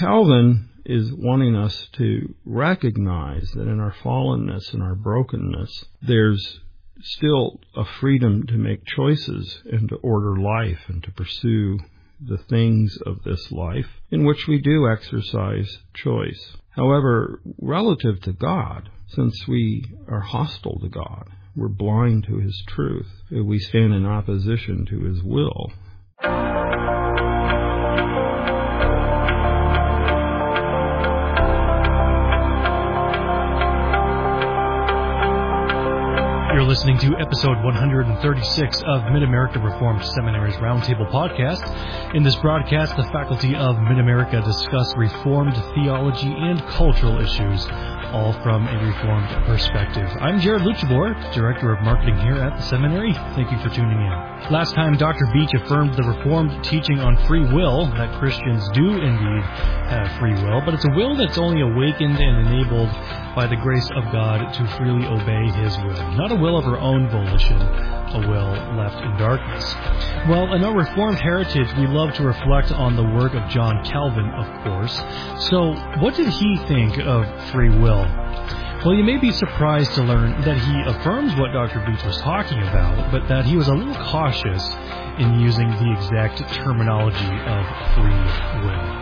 Calvin is wanting us to recognize that in our fallenness and our brokenness, there's still a freedom to make choices and to order life and to pursue the things of this life in which we do exercise choice. However, relative to God, since we are hostile to God, we're blind to His truth, we stand in opposition to His will. You're listening to episode 136 of Mid-America Reformed Seminary's Roundtable Podcast. In this broadcast, the faculty of Mid-America discuss Reformed theology and cultural issues, all from a Reformed perspective. I'm Jared Luchabor, Director of Marketing here at the seminary. Thank you for tuning in. Last time, Dr. Beach affirmed the Reformed teaching on free will, that Christians do indeed have free will, but it's a will that's only awakened and enabled by the grace of God to freely obey His will. Not a will of our own volition, a will left in darkness. Well, in our Reformed heritage, we love to reflect on the work of John Calvin, of course. So, what did he think of free will? Well, you may be surprised to learn that he affirms what Dr. Beach was talking about, but that he was a little cautious in using the exact terminology of free will.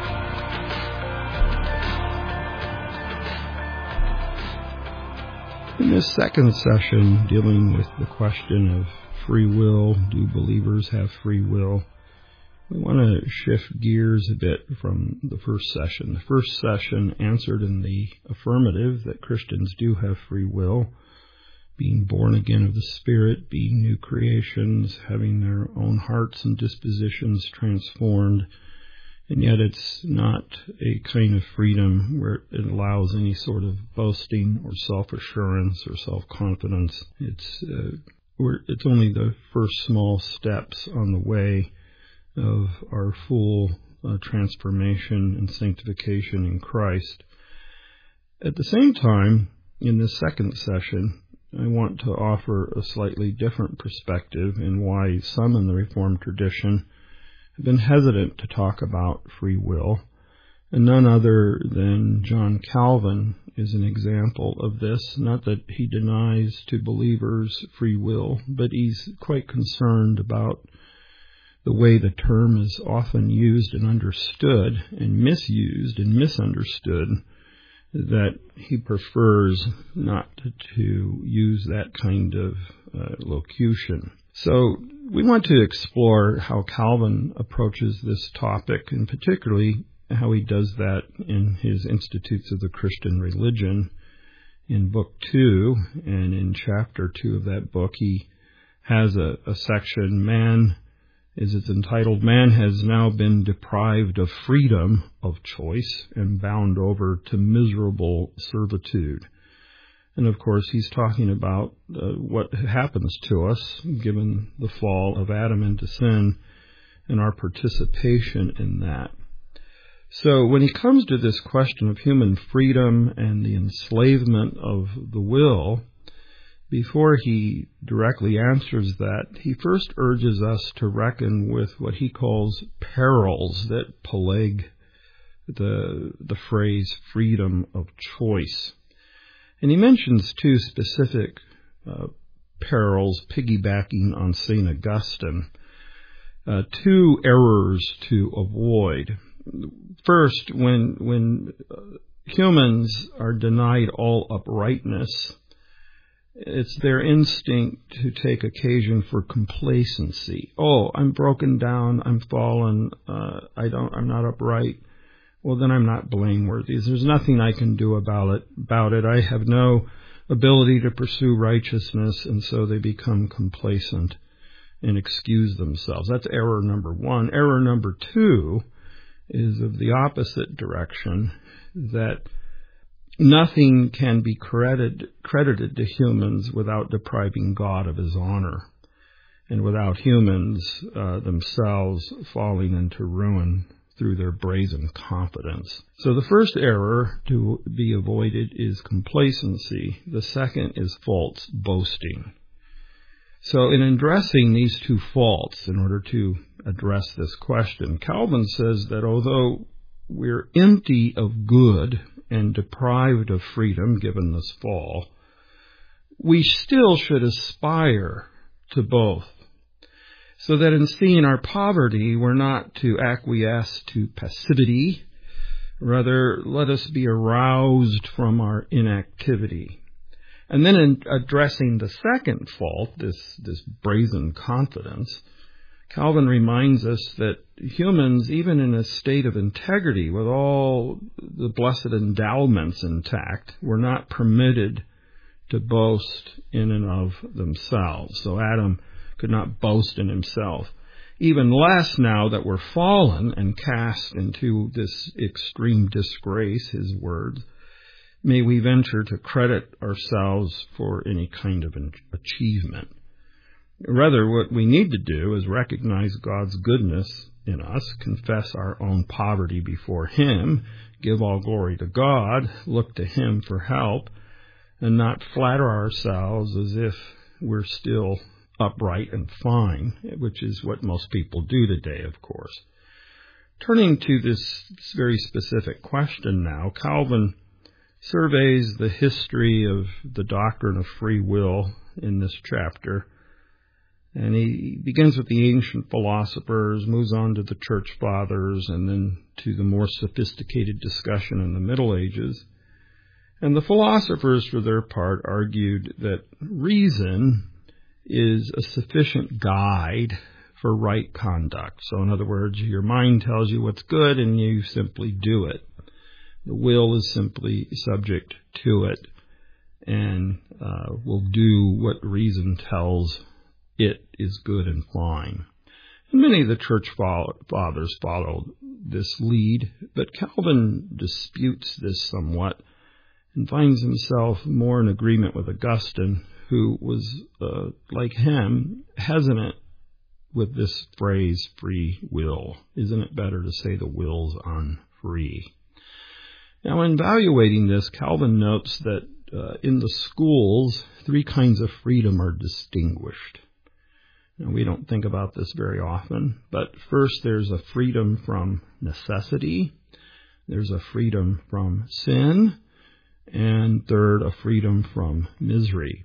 In this second session, dealing with the question of free will, do believers have free will, we want to shift gears a bit from the first session. The first session answered in the affirmative that Christians do have free will, being born again of the Spirit, being new creations, having their own hearts and dispositions transformed. And yet it's not a kind of freedom where it allows any sort of boasting or self-assurance or self-confidence. It's only the first small steps on the way of our full transformation and sanctification in Christ. At the same time, in this second session, I want to offer a slightly different perspective in why some in the Reformed tradition have been hesitant to talk about free will, and none other than John Calvin is an example of this. Not that he denies to believers free will, but he's quite concerned about the way the term is often used and understood and misused and misunderstood, that he prefers not to use that kind of locution. So we want to explore how Calvin approaches this topic, and particularly how he does that in his Institutes of the Christian Religion in Book 2. And in Chapter 2 of that book, he has a section, it's entitled, Man Has Now Been Deprived of Freedom of Choice and Bound Over to Miserable Servitude. And of course, he's talking about what happens to us given the fall of Adam into sin and our participation in that. So when he comes to this question of human freedom and the enslavement of the will, before he directly answers that, he first urges us to reckon with what he calls perils that plague the phrase freedom of choice. And he mentions two specific perils, piggybacking on St. Augustine, two errors to avoid. First, when humans are denied all uprightness, it's their instinct to take occasion for complacency. Oh, I'm broken down, I'm fallen, I'm not upright. Well, then I'm not blameworthy. There's nothing I can do about it. I have no ability to pursue righteousness, and so they become complacent and excuse themselves. That's error number one. Error number two is of the opposite direction, that nothing can be credited to humans without depriving God of His honor, and without humans themselves falling into ruin through their brazen confidence. So the first error to be avoided is complacency. The second is false boasting. So in addressing these two faults, in order to address this question, Calvin says that although we're empty of good and deprived of freedom given this fall, we still should aspire to both, so that in seeing our poverty, we're not to acquiesce to passivity. Rather, let us be aroused from our inactivity. And then in addressing the second fault, this brazen confidence, Calvin reminds us that humans, even in a state of integrity, with all the blessed endowments intact, were not permitted to boast in and of themselves. So Adam could not boast in himself. Even less now that we're fallen and cast into this extreme disgrace, his words, may we venture to credit ourselves for any kind of an achievement. Rather, what we need to do is recognize God's goodness in us, confess our own poverty before Him, give all glory to God, look to Him for help, and not flatter ourselves as if we're still upright and fine, which is what most people do today, of course. Turning to this very specific question now, Calvin surveys the history of the doctrine of free will in this chapter. And he begins with the ancient philosophers, moves on to the church fathers, and then to the more sophisticated discussion in the Middle Ages. And the philosophers, for their part, argued that reason is a sufficient guide for right conduct. So in other words, your mind tells you what's good and you simply do it. The will is simply subject to it and will do what reason tells it is good and fine. And many of the church fathers followed this lead, but Calvin disputes this somewhat and finds himself more in agreement with Augustine, who was, like him, hesitant with this phrase, free will. Isn't it better to say the will's unfree? Now, in evaluating this, Calvin notes that in the schools, three kinds of freedom are distinguished. Now, we don't think about this very often, but first there's a freedom from necessity, there's a freedom from sin, and third, a freedom from misery.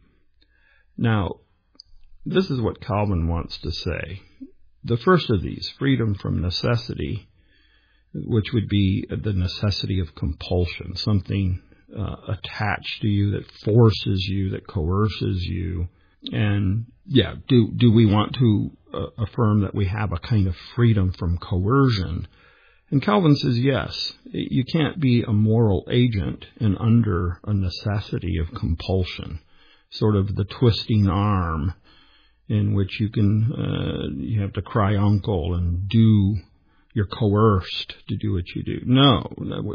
Now, this is what Calvin wants to say. The first of these, freedom from necessity, which would be the necessity of compulsion, something attached to you that forces you, that coerces you. And do we want to affirm that we have a kind of freedom from coercion? And Calvin says yes. You can't be a moral agent and under a necessity of compulsion, sort of the twisting arm in which you have to cry uncle and you're coerced to do what you do. No.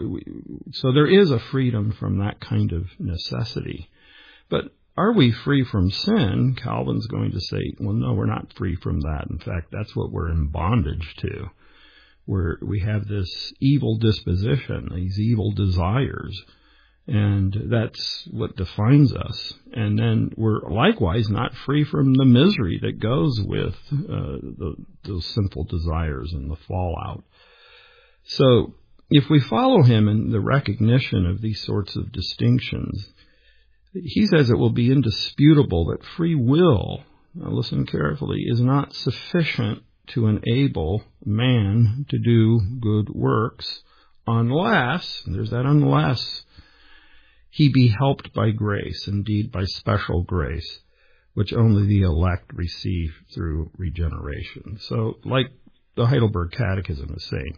So there is a freedom from that kind of necessity. But are we free from sin? Calvin's going to say, well, no, we're not free from that. In fact, that's what we're in bondage to. We have this evil disposition, these evil desires, and that's what defines us. And then we're likewise not free from the misery that goes with those sinful desires and the fallout. So if we follow him in the recognition of these sorts of distinctions, he says it will be indisputable that free will, now listen carefully, is not sufficient to enable man to do good works unless, and there's that unless, he be helped by grace, indeed by special grace, which only the elect receive through regeneration. So, like the Heidelberg Catechism is saying,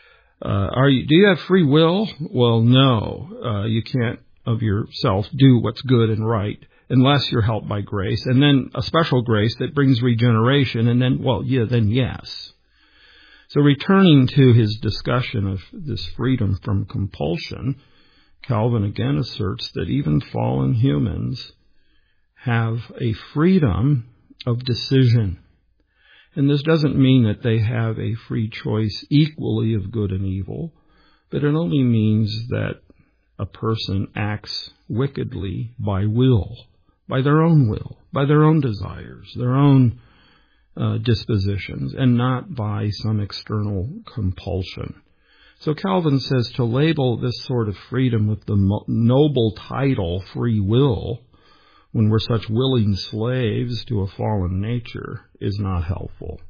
do you have free will? Well, no. You can't of yourself do what's good and right unless you're helped by grace, and then a special grace that brings regeneration, and then, then yes. So returning to his discussion of this freedom from compulsion, Calvin again asserts that even fallen humans have a freedom of decision. And this doesn't mean that they have a free choice equally of good and evil, but it only means that a person acts wickedly by will, by their own desires, their own dispositions, and not by some external compulsion. So Calvin says to label this sort of freedom with the noble title free will, when we're such willing slaves to a fallen nature, is not helpful.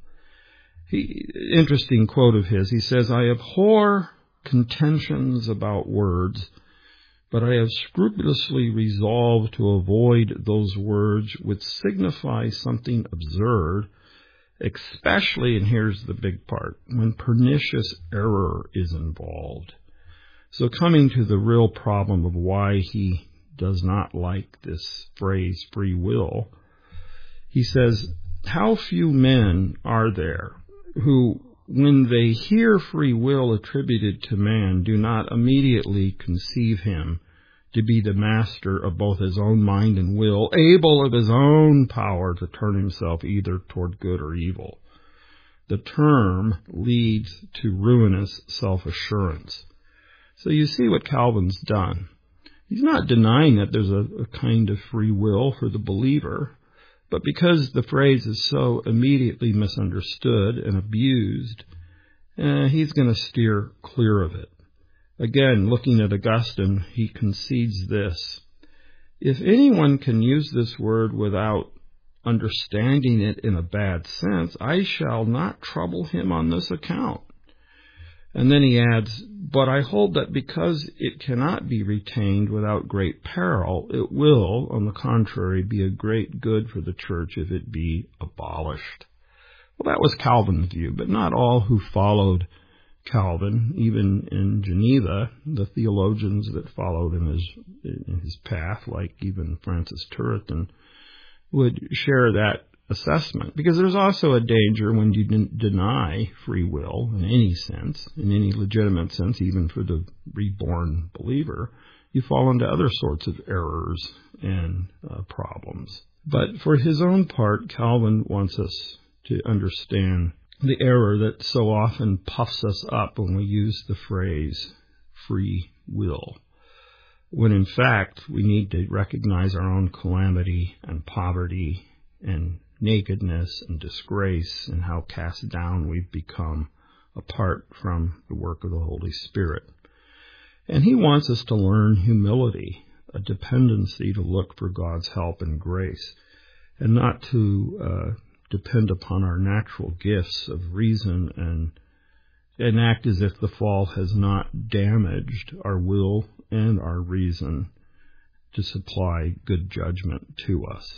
Interesting quote of his. He says, "I abhor contentions about words, but I have scrupulously resolved to avoid those words which signify something absurd, especially," and here's the big part, "when pernicious error is involved." So coming to the real problem of why he does not like this phrase free will, he says, how few men are there who, when they hear free will attributed to man, do not immediately conceive him to be the master of both his own mind and will, able of his own power to turn himself either toward good or evil. The term leads to ruinous self-assurance. So you see what Calvin's done. He's not denying that there's a kind of free will for the believer, but because the phrase is so immediately misunderstood and abused, he's going to steer clear of it. Again, looking at Augustine, he concedes this: if anyone can use this word without understanding it in a bad sense, I shall not trouble him on this account. And then he adds, but I hold that because it cannot be retained without great peril, it will, on the contrary, be a great good for the church if it be abolished. Well, that was Calvin's view, but not all who followed Calvin, even in Geneva, the theologians that followed in his path, like even Francis Turretin, would share that assessment. Because there's also a danger when you deny free will in any sense, in any legitimate sense, even for the reborn believer, you fall into other sorts of errors and problems. But for his own part, Calvin wants us to understand the error that so often puffs us up when we use the phrase free will, when in fact we need to recognize our own calamity and poverty and nakedness and disgrace and how cast down we've become apart from the work of the Holy Spirit. And he wants us to learn humility, a dependency to look for God's help and grace, and not to depend upon our natural gifts of reason and act as if the fall has not damaged our will and our reason to supply good judgment to us.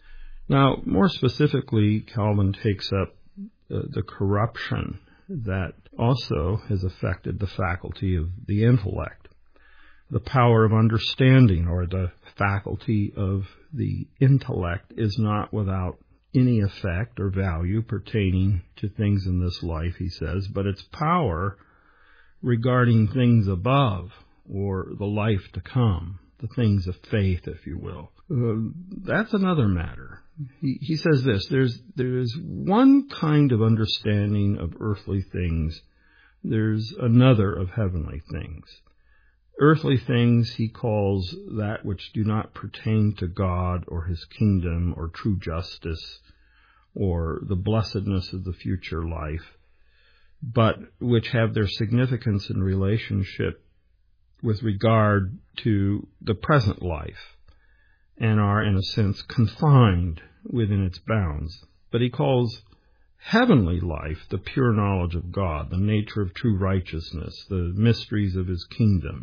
Now, more specifically, Calvin takes up the corruption that also has affected the faculty of the intellect, the power of understanding, or the faculty of the intellect, is not without any effect or value pertaining to things in this life, he says, but its power regarding things above, or the life to come, the things of faith, if you will. That's another matter. He says this: there's one kind of understanding of earthly things, there's another of heavenly things. Earthly things he calls that which do not pertain to God or his kingdom or true justice or the blessedness of the future life, but which have their significance in relationship with regard to the present life and are, in a sense, confined within its bounds. But he calls heavenly life the pure knowledge of God, the nature of true righteousness, the mysteries of his kingdom.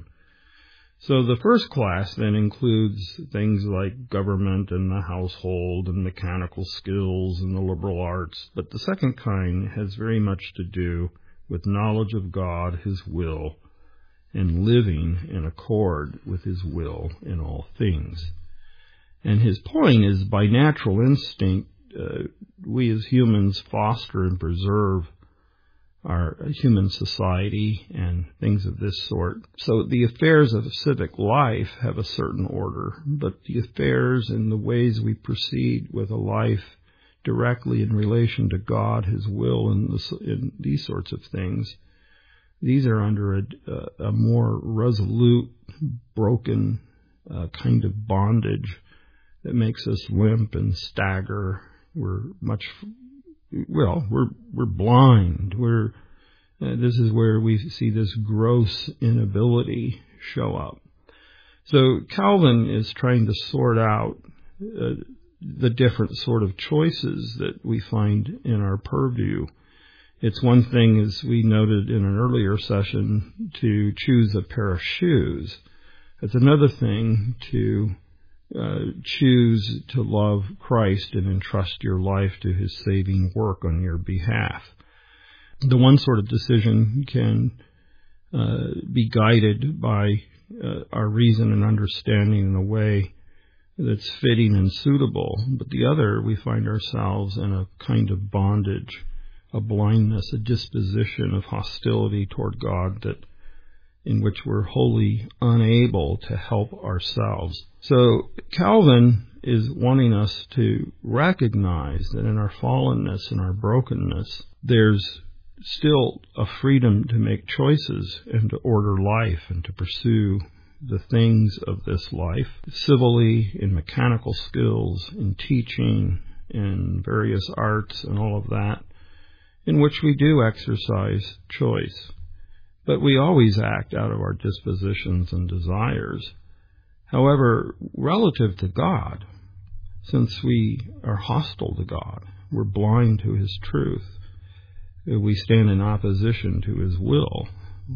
So the first class then includes things like government and the household and mechanical skills and the liberal arts, but the second kind has very much to do with knowledge of God, his will, and living in accord with his will in all things. And his point is, by natural instinct, we as humans foster and preserve our human society and things of this sort. So the affairs of civic life have a certain order, but the affairs and the ways we proceed with a life directly in relation to God, his will, and these sorts of things, these are under a more resolute, broken kind of bondage that makes us limp and stagger. We're blind. We're This is where we see this gross inability show up. So Calvin is trying to sort out the different sort of choices that we find in our purview. It's one thing, as we noted in an earlier session, to choose a pair of shoes. It's another thing to choose to love Christ and entrust your life to his saving work on your behalf. The one sort of decision can be guided by our reason and understanding in a way that's fitting and suitable, but the other, we find ourselves in a kind of bondage, a blindness, a disposition of hostility toward God in which we're wholly unable to help ourselves. So Calvin is wanting us to recognize that in our fallenness and our brokenness, there's still a freedom to make choices and to order life and to pursue the things of this life, civilly, in mechanical skills, in teaching, in various arts and all of that, in which we do exercise choice. But we always act out of our dispositions and desires. However, relative to God, since we are hostile to God, we're blind to his truth, we stand in opposition to his will,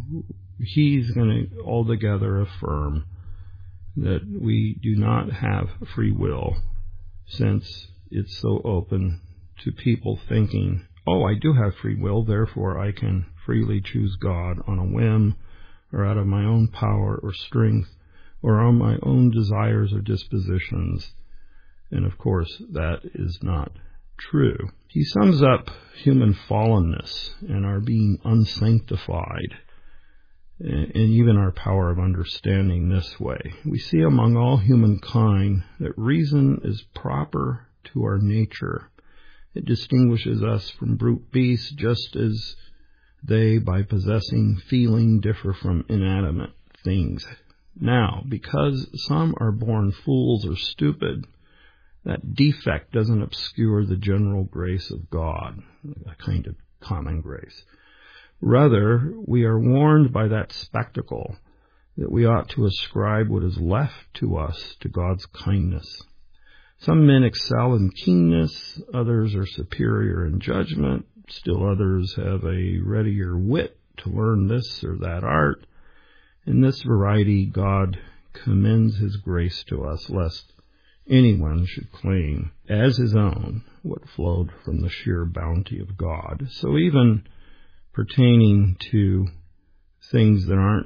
he's going to altogether affirm that we do not have free will, since it's so open to people thinking, oh, I do have free will, therefore I can freely choose God on a whim or out of my own power or strength or on my own desires or dispositions. And of course, that is not true. He sums up human fallenness and our being unsanctified and even our power of understanding this way. We see among all humankind that reason is proper to our nature. It distinguishes us from brute beasts, just as they, by possessing feeling, differ from inanimate things. Now, because some are born fools or stupid, that defect doesn't obscure the general grace of God, a kind of common grace. Rather, we are warned by that spectacle that we ought to ascribe what is left to us to God's kindness. Some men excel in keenness, others are superior in judgment, still others have a readier wit to learn this or that art. In this variety, God commends his grace to us, lest anyone should claim as his own what flowed from the sheer bounty of God. So even pertaining to things that aren't,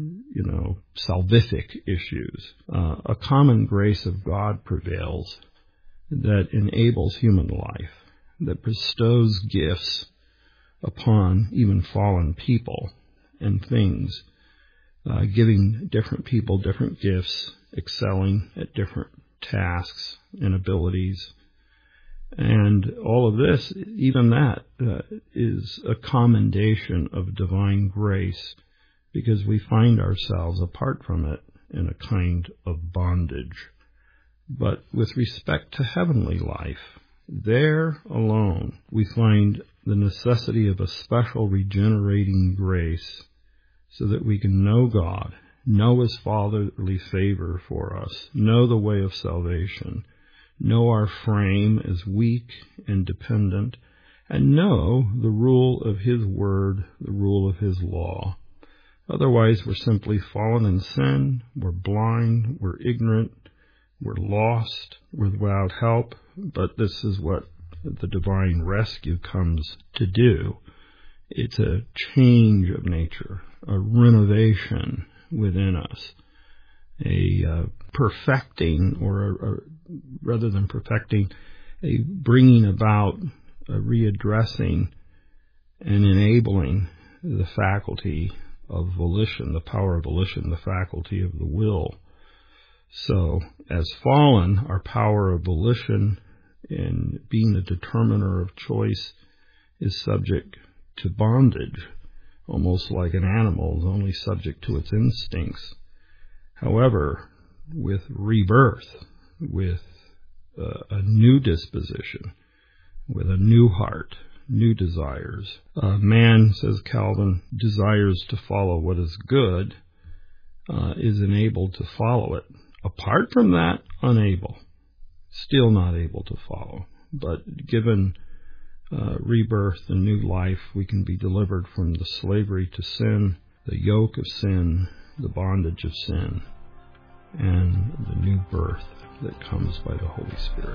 salvific issues, a common grace of God prevails that enables human life, that bestows gifts upon even fallen people and things, giving different people different gifts, excelling at different tasks and abilities. And all of this, even that, is a commendation of divine grace, because we find ourselves apart from it in a kind of bondage. But with respect to heavenly life, there alone we find the necessity of a special regenerating grace so that we can know God, know his fatherly favor for us, know the way of salvation, know our frame as weak and dependent, and know the rule of his word, the rule of his law. Otherwise, we're simply fallen in sin, we're blind, we're ignorant, we're lost, we're without help, but this is what the divine rescue comes to do. It's a change of nature, a renovation within us, a perfecting, or rather than perfecting, a bringing about, a readdressing and enabling the faculty of volition, the power of volition, the faculty of the will. So, as fallen, our power of volition in being the determiner of choice is subject to bondage, almost like an animal is only subject to its instincts. However, with rebirth, with a new disposition, with a new heart, new desires. Man, says Calvin, desires to follow what is good, is enabled to follow it. Apart from that, unable. Still not able to follow. But given rebirth and new life, we can be delivered from the slavery to sin, the yoke of sin, the bondage of sin, and the new birth that comes by the Holy Spirit.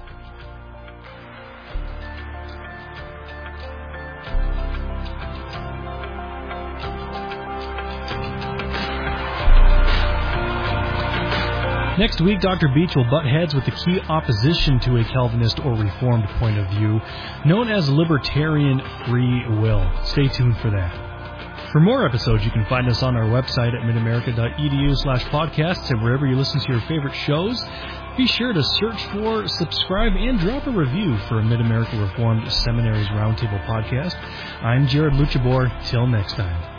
Next week, Dr. Beach will butt heads with the key opposition to a Calvinist or Reformed point of view, known as libertarian free will. Stay tuned for that. For more episodes, you can find us on our website at midamerica.edu/podcasts and wherever you listen to your favorite shows. Be sure to search for, subscribe, and drop a review for a Mid-America Reformed Seminaries Roundtable podcast. I'm Jared Luchabor. Till next time.